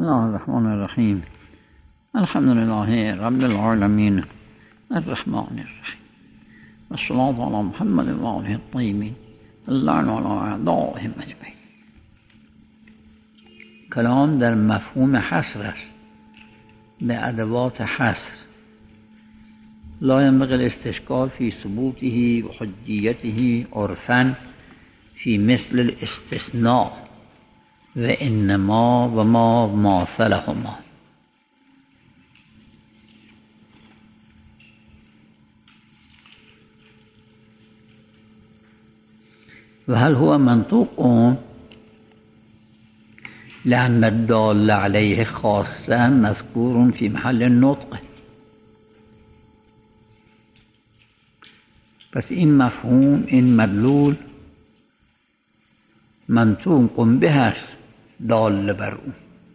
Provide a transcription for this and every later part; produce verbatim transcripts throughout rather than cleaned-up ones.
بسم الله الرحمن الرحیم. الحمد لله رب العالمین الرحمن الرحیم و الصلاة علی محمد و آله الطیبین اللعن علی اعدائهم اجمعین. کلام در مفهوم حصر است به ادوات حصر، لا ينبغي الاستشکال فی ثبوته و حجیته عرفا فی مثل الاستثناء و انما و ما ماثلهما. و هل هو منطوق لأن الدال علیه خاصه مذکور فی محل النطق. پس این مفهوم، این مدلول منطوق به است دال بر او.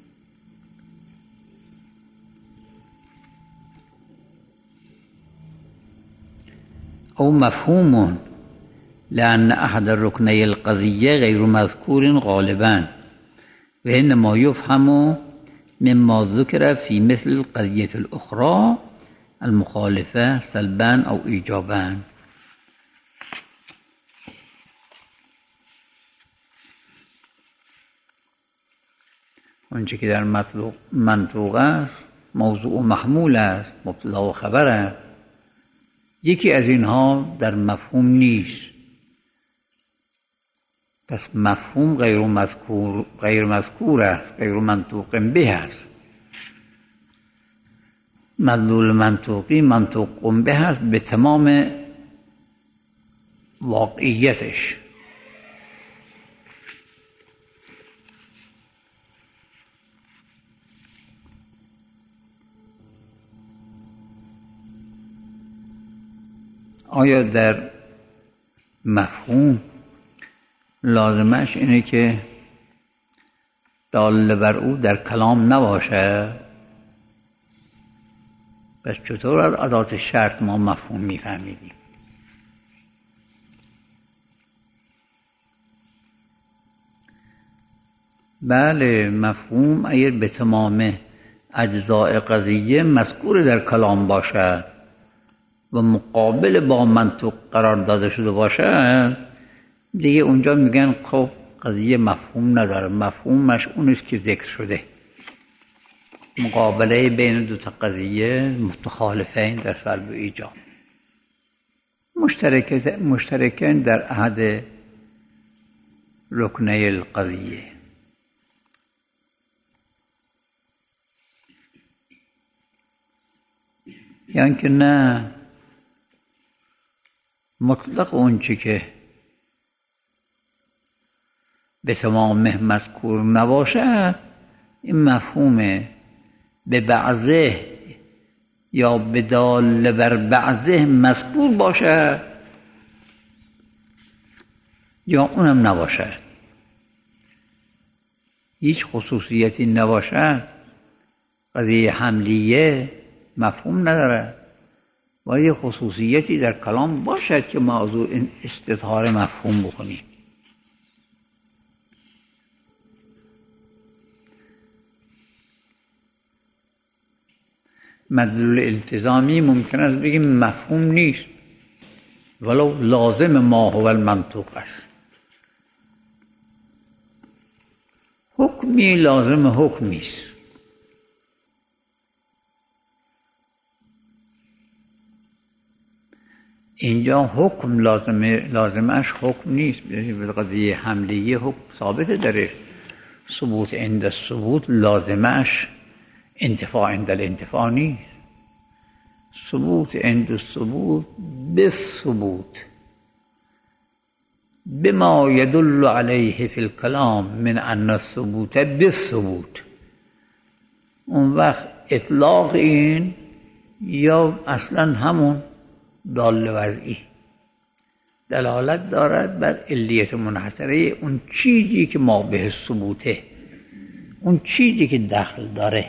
او مفهوم لأن احد الرکني القضیه غیر مذکور غالبا و انما یفهم مما ذکر فی مثل القضیه الاخرى المخالفه سلبا او ایجابا. آنچه که در مطلوق منطوق است موضوع و محمول است، مبتدا و خبر است. یکی از اینها در مفهوم نیست، پس مفهوم غیر مذکور غیر مذکور است، غیر منطوق به است. مدلول منطوقی منطوق به است به تمام واقعیتش. آیا در مفهوم لازمش اینه که دال بر او در کلام نباشه؟ پس چطور از ادات شرط ما مفهوم میفهمیدیم؟ بله، مفهوم اگر به تمام اجزاء قضیه مذکور در کلام باشه و مقابل با منطق قرار داده شده باشه، دیگه اونجا میگن خب قضیه مفهوم نداره. مفهومش اونیست که ذکر شده. مقابله بین دو تا قضیه متخالفین در سلب و ایجاب، مشترکین در احد رکنی القضیه. یعنی که نه، مطلق اونچه که به تمام مذکور نباشه این مفهومه به بعضه یا به دال بر بعضه مذکور باشه یا اونم نباشه، هیچ خصوصیتی نباشه، قضیه حملیه مفهوم نداره. باید یه خصوصیتی در کلام باشد که موضوع این استظهار مفهوم بکنیم. مدلول التزامی ممکن است بگیم مفهوم نیست ولو لازم ما هو المنطوق است. حکمی لازم حکمی است. اینجا حکم لازمه لازمش حکم نیست. به قضیه حملیه حکم ثابته داره. ثبوت عند الثبوت لازمش انتفاع عند الانتفاع نیست. ثبوت عند الثبوت بالثبوت بما يدل عليه في الكلام من ان الثبوت بالثبوت. اون وقت اطلاق این یا اصلا همون دال وضعی دلالت دارد بر علیت منحصره اون چیزی که ما به ثبوته، اون چیزی که دخل داره.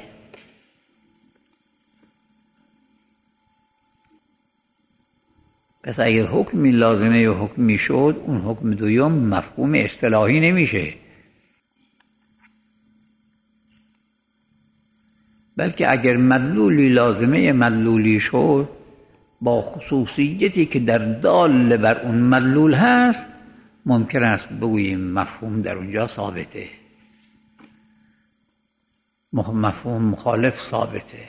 پس اگر حکمی لازمه یا حکمی شد، اون حکم دوم مفهوم اصطلاحی نمیشه. بلکه اگر مدلولی لازمه مدلولی شد با خصوصیتی که در دال بر اون مدلول هست ممکن است بگوییم مفهوم در اونجا ثابته، مفهوم مخالف ثابته.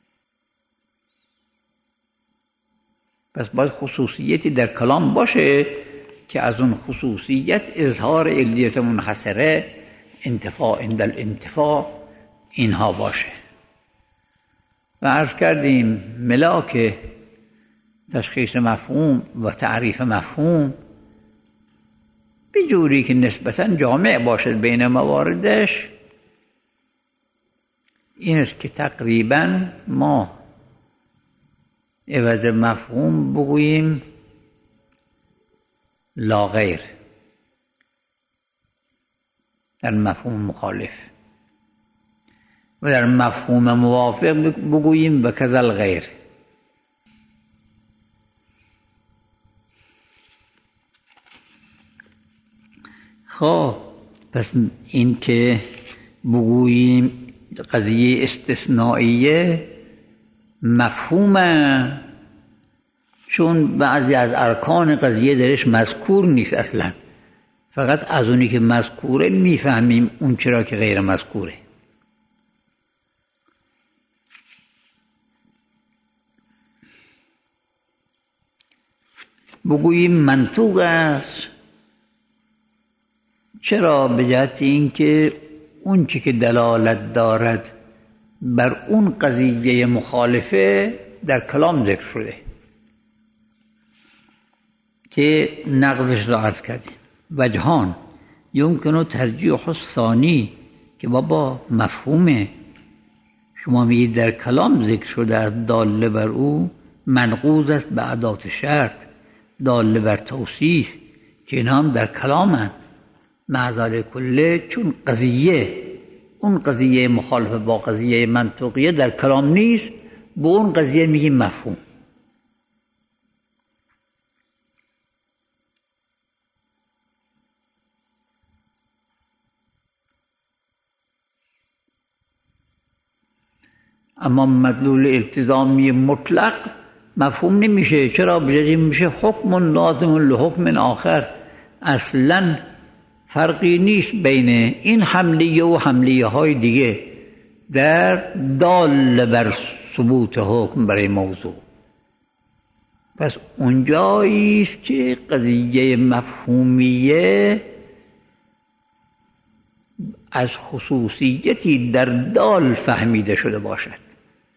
پس باید خصوصیتی در کلام باشه که از اون خصوصیت اظهار علیت منحصره، انتفاع عند الانتفاع اینها باشه. و عرض کردیم ملاک تشخیص مفهوم و تعریف مفهوم به جوری که نسبتاً جامع باشد بین مواردش این است که تقریباً ما عوض مفهوم بگوییم لا غیر در مفهوم مخالف و در مفهوم موافق بگوییم و کذل غیر. خب پس این که بگوییم قضیه استثنائیه مفهومه، چون بعضی از ارکان قضیه درش مذکور نیست اصلا، فقط از اونی که مذکوره میفهمیم اون چرا که غیر مذکوره. بگوییم منطوق است، چرا؟ به جهت این که اون چی که دلالت دارد بر اون قضیه مخالفه در کلام ذکر شده که نقضش را عرض کردیم. وجهان یمکنه ترجیح الثانی که بابا مفهومه شما میگید در کلام ذکر شده است داله بر او منقوض است به ادات شرط، داله بر توصیف که اینا هم در کلامن. معذال کله چون قضیه اون قضیه مخالف با قضیه منطقیه در کلام نیست، به اون قضیه میگیم مفهوم. اما مدلول التزامی مطلق مفهوم نمیشه. چرا؟ بجایی میشه حکم لازم لحکم آخر. اصلا فرقی نیست بین این حملیه و حملیه های دیگه در دال بر ثبوت حکم برای موضوع. پس اونجایی است که قضیه مفهومیه از خصوصیتی در دال فهمیده شده باشد،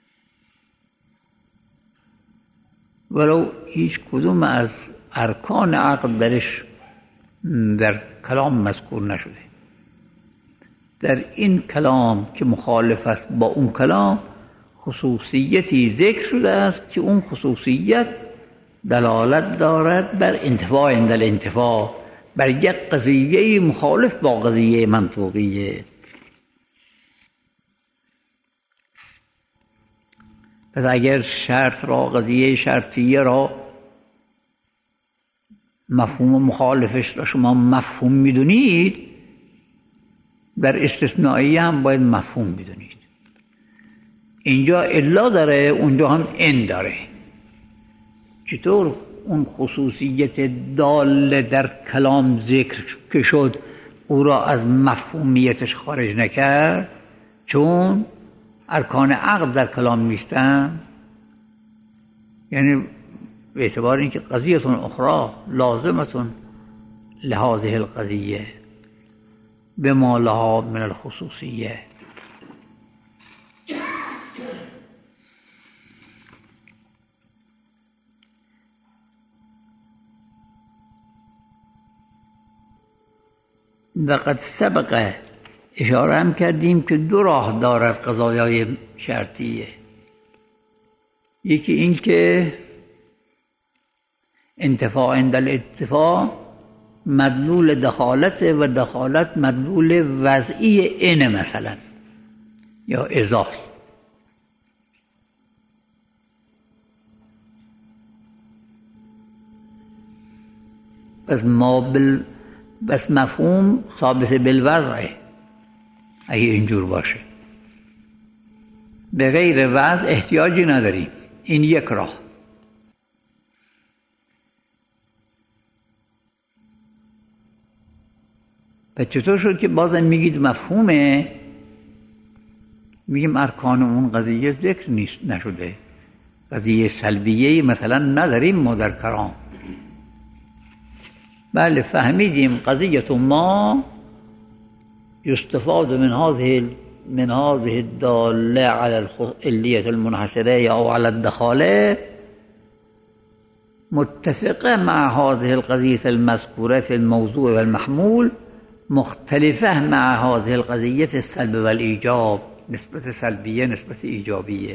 ولو هیچ کدوم از ارکان عقل درش در کلام مذکور نشده. در این کلام که مخالف است با اون کلام خصوصیتی ذکر شده است که اون خصوصیت دلالت دارد بر انتفاع عند الانتفاع، بر یک قضیه مخالف با قضیه منطوقیه. پس اگر شرط را قضیه شرطیه را مفهوم مخالفش را شما مفهوم میدونید، در استثنائیه هم باید مفهوم میدونید. اینجا الا داره اونجا هم ان داره. چطور اون خصوصیت دال در کلام ذکر که شد او را از مفهومیتش خارج نکرد؟ چون ارکان عقل در کلام نیستن. یعنی به اعتبار اینکه قضیه اخرى لازمه لهذه القضیه بما لها من الخصوصیه. وقد سبق اشاره هم کردیم که دو راه دارد قضایای شرطیه. یکی این که انتفاع عند الاتفاع مدلول دخالت و دخالت مدلول وضعی این مثلا یا ازاح. پس ما بل بس مفهوم ثابت بالوضعه اگه اینجور باشه. به غیر وضع احتیاجی نداریم. این یک راه. و چطور شد که بازم میگید مفهومه؟ میگیم ارکان اون قضیه ذکر نیست نشده، قضیه سلبیه مثلا نداریم ما در کلام. بله فهمیدیم قضیه ما یستفاد من هذه من هذه الداله على العلیة المنحصره او على الدخاله متفقه مع هذه القضیه المذکوره في الموضوع والمحمول، مختلفه مع هذه القضیه في السلب والایجاب، نسبت سلبیه نسبت ایجابیه.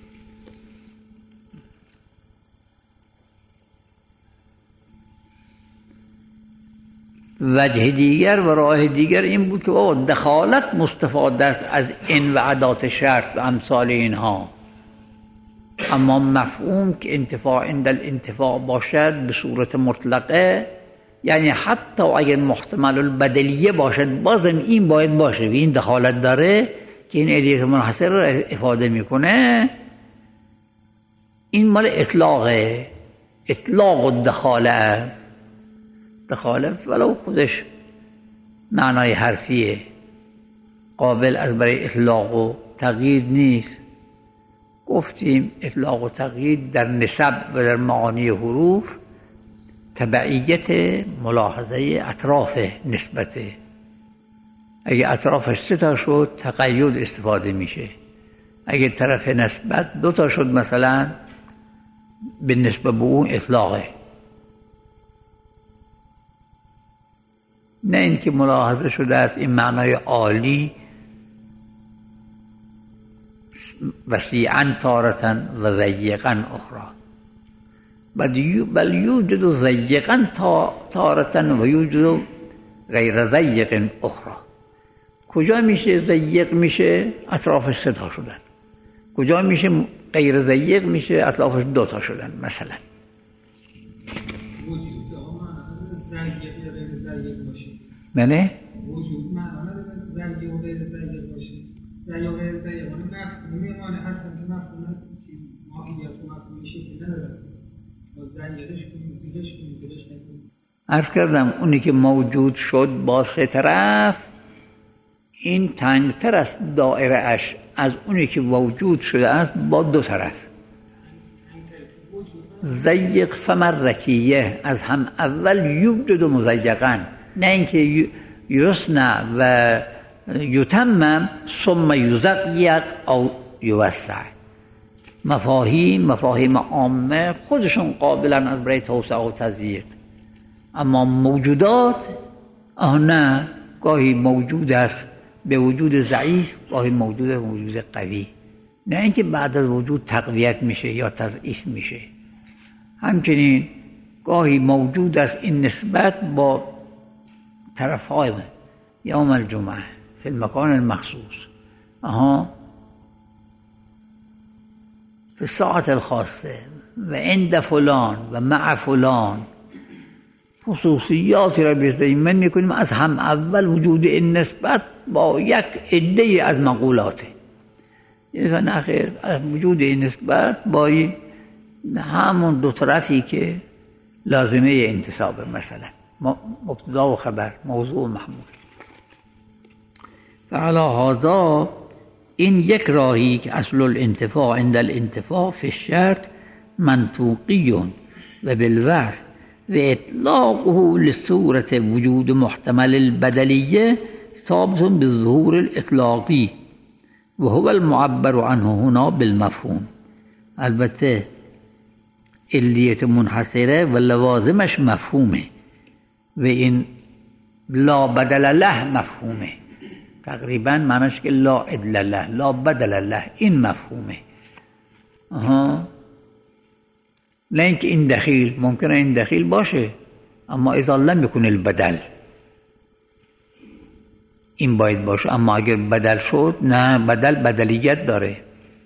وجه دیگر و راه دیگر این بود که بابا دخالت مستفاد است از این و عدات شرط و امثال اینها، اما مفهوم که انتفاع عند الانتفاع باشد به صورت مطلقه، یعنی حتی اگر محتمل البدلیه باشد بازم این باید باشه و این دخالت داره که این علیت منحصر را افاده میکنه. این مال اطلاقه، اطلاق و دخاله است. دخاله ولو خودش معنای حرفیه، قابل از برای اطلاق و تغییر نیست. گفتیم اطلاق و تغییر در نسب و در معانی حروف تبعیت ملاحظه اطراف نسبته. اگه اطرافش سه تا شد تقید استفاده میشه، اگه طرف نسبت دو تا شد مثلا به نسبت به اون اطلاقه. نه اینکه ملاحظه شده است این معنای عالی وسیعا تارة و ضیقا اخرى، بل یوجد ضیقا تارة و یوجد غیر ضیق اخرى. کجا میشه ضیق میشه اطرافش سه تا شدن، کجا میشه غیر ضیق میشه اطرافش دو تا شدن مثلا. منه؟ وجود معنی ضیق و غیر ضیق باشه. ضیق و غیر ضیق مفهومی معنی هستن که مفهوم ماهیت و مفهومی شکلی نداره. با ضیقش کنیم دیگش کنیم دیگش نکنیم. عرض کردم اونی که موجود شد با سه طرف این تنگتر است دایره اش از اونی که موجود شده است با دو طرف. ضیق فمرکیه از هم اول یوجد و مضیقاً، نه اینکه یصنع و یتمم ثم یضیق او یوسع. مفاهیم مفاهیم عامه خودشون قابلن از برای توسعه و تضییق، اما موجودات آه نه، گاهی موجود است به وجود ضعیف، گاهی موجود به وجود قوی، نه اینکه بعد از وجود تقویت میشه یا تضعیف میشه. همچنین گاهی موجود است این نسبت با طرف های یوم الجمعه فی المکان المخصوص، اها فی الساعت الخاصه و عند فلان و مع فلان، خصوصیاتی را بی‌ضمن میکنیم از هم اول وجود این نسبت با یک عده از مقولاته. یعنی نخیر از وجود این نسبت با همون دو طرفی که لازمه انتصابه، مثلا مبتدا و خبر، موضوع و محمول. فعلی هذا این یک راهی که اصل الانتفاع عند الانتفاع فی الشرط منطوقی و بالوصف و اطلاقه لصورت وجود محتمل البدلیه ثابت بالظهور الاطلاقی و هو المعبر عنه هنا بالمفهوم. البته علیت منحصره و لوازمش مفهومه و این لا بدل له مفهومه، تقریبا معناش که لا عدل له لا بدل له، این مفهومه. آها، نه اینکه این دخیل، ممکنه این دخیل باشه اما اذا لم یکن البدل این باید باشه، اما اگر بدل شد نه، بدل بدلیت داره.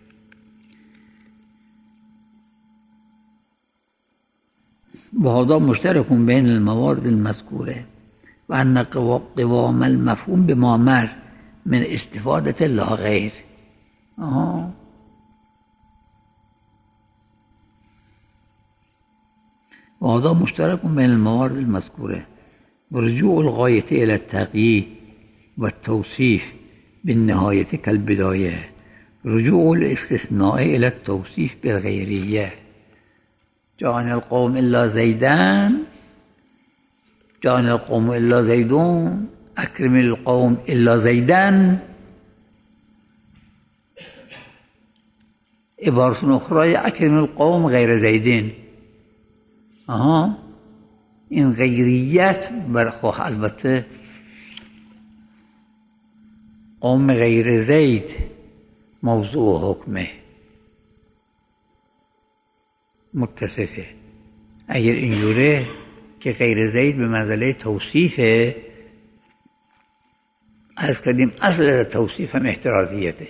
و هذا مشترک بین الموارد المذکوره و ان قوام المفهوم بما مر من استفاده لا غیر. آها، وهذا مشترك بين الموارد المذكورة. ورجوع الغاية إلى التغيير والتوصيف بالنهاية كالبداية، رجوع الاستثناء إلى التوصيف بالغيرية. جاءنا القوم إلا زيدان، جاءنا القوم إلا زيدون، أكرم القوم إلا زيدان. عبارة أخرى أكرم القوم غير زيدين. آها این غیریت برخواه البته قوم غیر زید موضوع حکمه متصفه. اگر اینجوره که غیر زید به منزله توصیفه، عرض کردیم اصل توصیف هم احترازیته،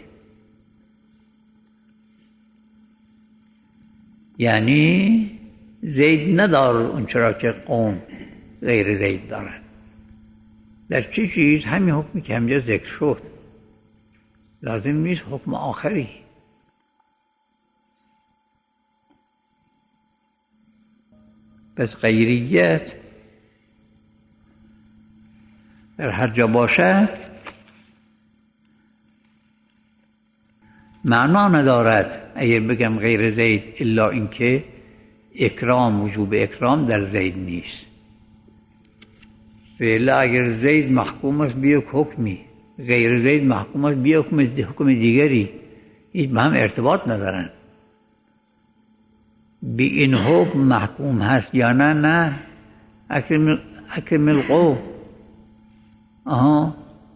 یعنی زید ندارد اون چرا که قوم غیر زید دارد. در چه چیز؟ همین حکمی که همجا ذکر شد، لازم نیست حکم آخری. پس غیریت در هر جا باشد معنا ندارد. اگر بگم غیر زید الا اینکه اکرام، وجوب اکرام در زید نیست. ولی اگر زید محکوم است به یک حکمی، غیر زید محکوم است به یک حکم دیگری، هیچ به هم ارتباط ندارن. به این حکم محکوم هست یا نه؟ نه. اکرم اکرم القوم. آها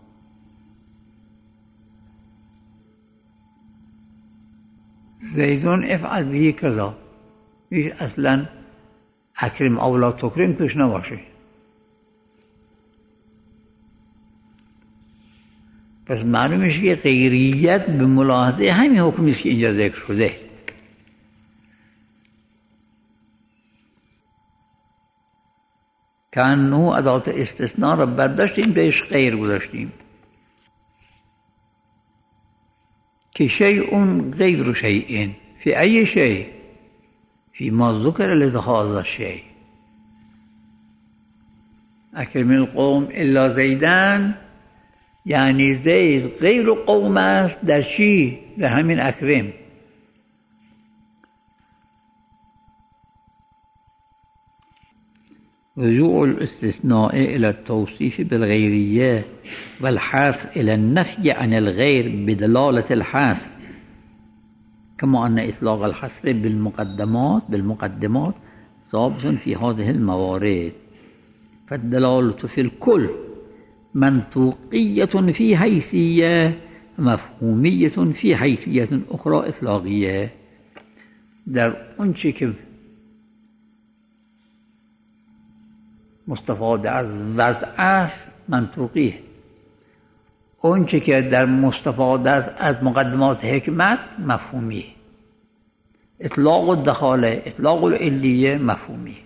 زیدون افعل به کذا، هیچ اصلا اکرم او لا تکرم توش نباشه. پس معلوم میشه که غیریت به ملاحظه همین حکمی است که اینجا ذکر شده. کانه ادات استثناء را برداشتیم بهش غیر گذاشتیم که شیء غیر شیء فی ای شیء فی ما ذکر لهذا الشیء. اکرم القوم الا زیدان یعنی زید غیر قوم است در چی؟ در همین اکرم. رجوع الاستثناء إلى التوصيف بالغيرية والحث إلى النفي عن الغير بدلالة الحث، كما أن إطلاق الحصر بالمقدمات بالمقدمات ثابت في هذه الموارد. فالدلالة في الكل منطوقية في حيثية، مفهومية في حيثية أخرى إطلاقية. در اون چی که مستفاد از وضع است منطوقیه، اون چی که در مستفاد است از مقدمات حکمت مفهومیه. اطلاق الدخاله، اطلاق العلیه مفهومیه.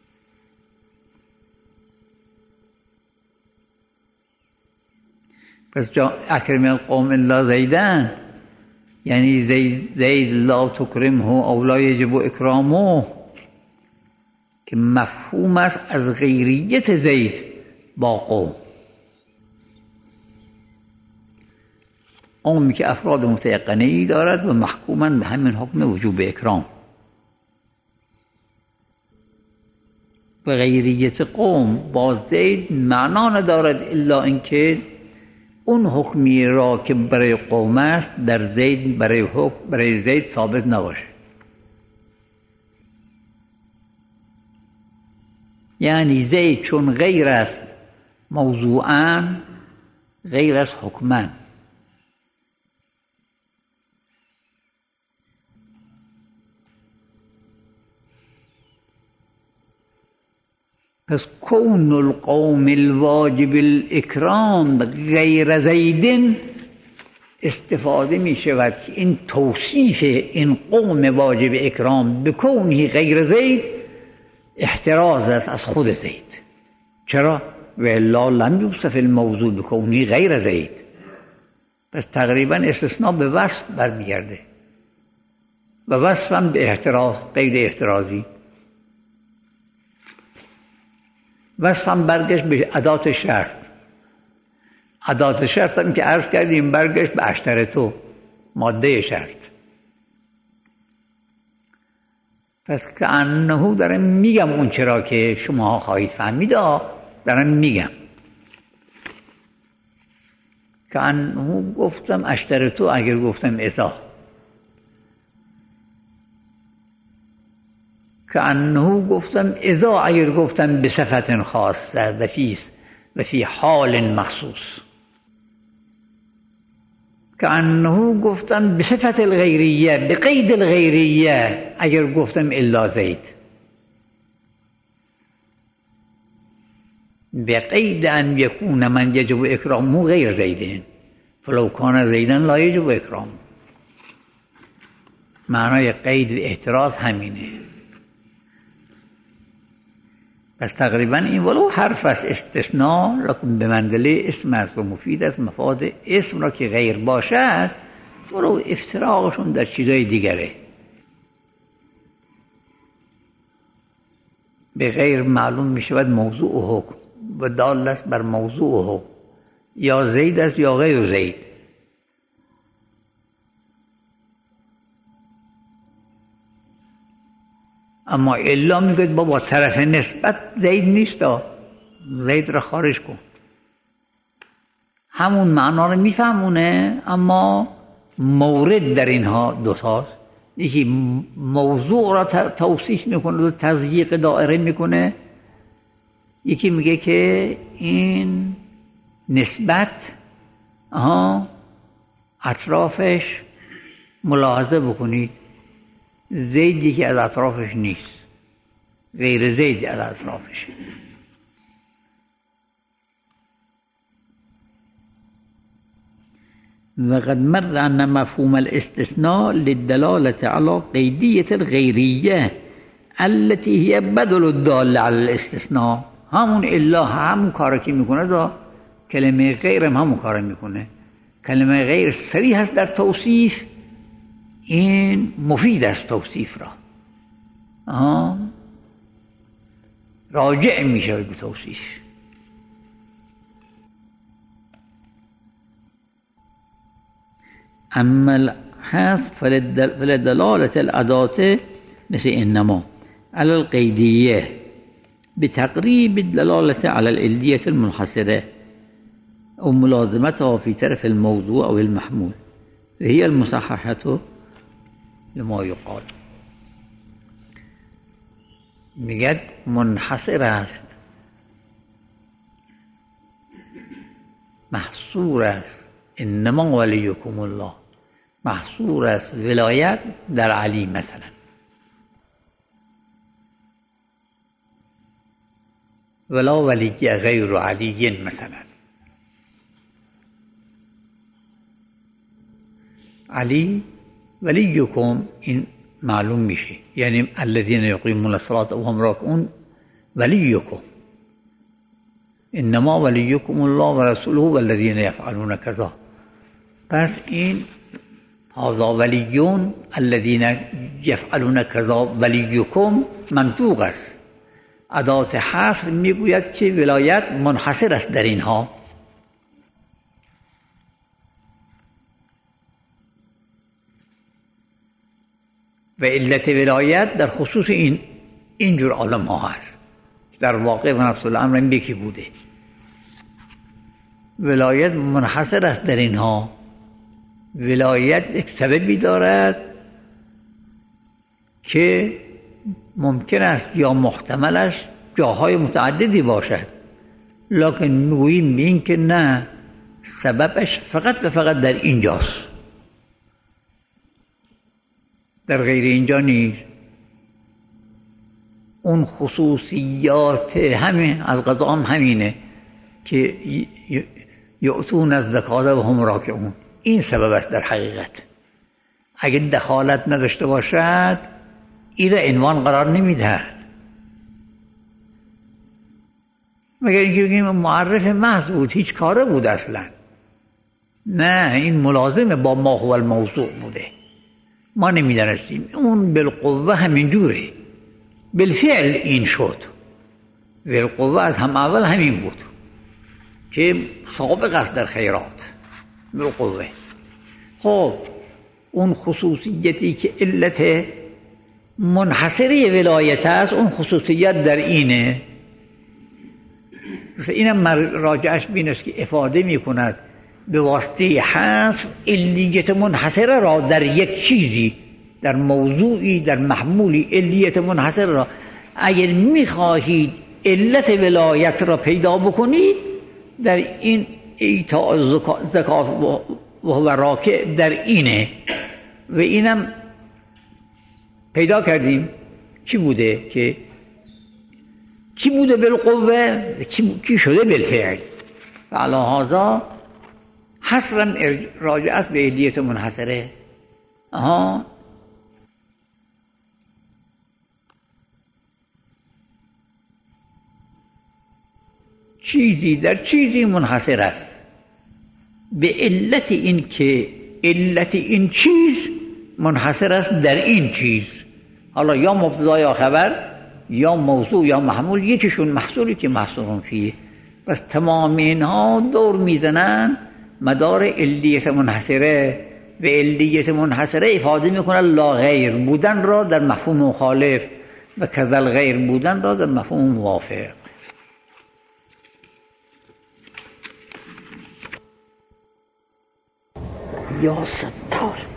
پس جا اکرم القوم الا زیدان یعنی زید, زید لا تکرمه او لا یجب اکرامه، که مفهوم است از غیریت زید با قوم. قومی که افراد متیقنه‌ای دارد و محکوماً به همین حکم وجوب اکرام. و غیریت قوم با زید معنا ندارد الا اینکه اون حکمی را که برای قوم است در زید برای حکم برای زید ثابت نباشه. یعنی زید چون غیر است موضوعاً، غیر است حکماً. پس کون القوم الواجب الاکرام غیر زیدن استفاده می شود که این توصیف این قوم واجب اکرام به کونه غیر زید احتراز است از خود زید. چرا؟ و الا لم یوصف الموضوع به کونه غیر زید. پس تقریبا استثناء به وصف برمیگرده و وصف هم به احتراز، قید احترازی. وصفم برگشت به ادات شرط. ادات شرط هم که عرض کردیم برگشت به اشترطو، ماده شرط. پس که انهو دارم میگم اون چرا که شما خواهید فهمید، دارم میگم که انهو گفتم اشترطو اگر گفتم اذا، که انهو گفتم اذا اگر گفتم به صفت خاصه و فی و فی حال مخصوص، که انهو گفتم به صفت الغیریه به قید الغیریه اگر گفتم الا زید، به قید ان یکون من یجب اکرامه غیر زیدین فلو کان زیدن لا یجب اکرامه. معنای قید اعتراض همینه. پس تقریبا این ولو حرف است استثناء لکن به منزله اسم است و مفید است. مفاد اسم را که غیر باشد ولو افتراقشون در چیزای دیگره. به غیر معلوم می شود موضوع و حکم و دال است بر موضوع و حکم، یا زید است یا غیر زید. اما الا میگوید بابا طرف نسبت زید نیست، زید را خارج کن. همون معنا رو میفهمونه اما مورد در اینها دوتاست. یکی موضوع را توصیف میکنه و تضییق دائره میکنه، یکی میگه که این نسبت آها اطرافش ملاحظه بکنید زید یکی از اطرافش نیست، غیر زید از اطرافش. وقد مر أن مفهوم الاستثناء للدلالة على قيدية الغيرية التي هي بدل الدالة على الاستثناء. همون الا همون کار که میکنه دا کلمه غیر هم همون کار میکنه. کلمه غیر صریح هست در توصیف، این مفید است توصیف را. آها راجع میشه به توصیف. اما الحذف فلدلالة الأداة مثل إنما على القيدية بتقريب الدلالة على الإلدية المنحصرة أو ملازمتها في طرف الموضوع أو المحمول، فهي المصححة لما يقال. میگد منحصر است، محصور است. انما ولیکم الله محصور است ولایت در علی مثلا، ولا ولی غیر علی مثلا. علی ولیکم این معلوم میشه، یعنی الذين يقيمون الصلاة وهم راكعون ولیکم. انما ولیکم الله و رسوله والذین یفعلون کذا. پس این هذا ولیون الذین یفعلون کذا ولیکم منطوق است. ادات حصر میگوید که ولایت منحصر است در اینها. و علت ولایت در خصوص این اینجور عالم ها هست. در واقع و نفس الامر هم یکی بوده. ولایت منحصر است در اینها. ولایت یک سببی دارد که ممکن است یا محتملش جاهای متعددی باشد، لکن میگوییم این که نه، سببش فقط و فقط در اینجاست، در غیر اینجا نیست. اون خصوصیات همین از قضا هم همینه که یؤتون الزکات و هم راکعون. این سبب است در حقیقت. اگه دخالت نداشته باشد این را عنوان قرار نمیدهد، مگر اینکه بگیم معرف محض بود، هیچ کاره بود اصلا. نه، این ملازمه با ما هو الموضوع بوده، ما نمیدانستیم. اون بالقوه همین جوره، بالفعل این شد. ذوالقوه از هم اول همین بود که سابق است در خیرات. ذوالقوه خب اون خصوصیتی که علت منحصره ولایت است، اون خصوصیت در اینه. مثل اینم راجعش بینست که افاده می کند به واسطه حصر علیت منحصره را در یک چیزی، در موضوعی، در محمولی، علیت منحصره را اگر می خواهید علت ولایت را پیدا بکنید در این ایتاء زکات و راکع در اینه. و اینم پیدا کردیم چی بوده که چی بوده بالقوه، چی شده بالفعل. فعلی هذا حصرا راجع است به علیت منحصره. آها چیزی در چیزی منحصر است به علت این که علت این چیز منحصر است در این چیز. حالا یا مبتدا یا خبر یا موضوع یا محمول، یکیشون محصولی که محصورون فیه. بس تمام اینها دور میزنن مدار علیت منحصره. و علیت منحصره افاده میکنه لا غیر بودن را در مفهوم مخالف و کذل غیر بودن را در مفهوم موافق. یا ستار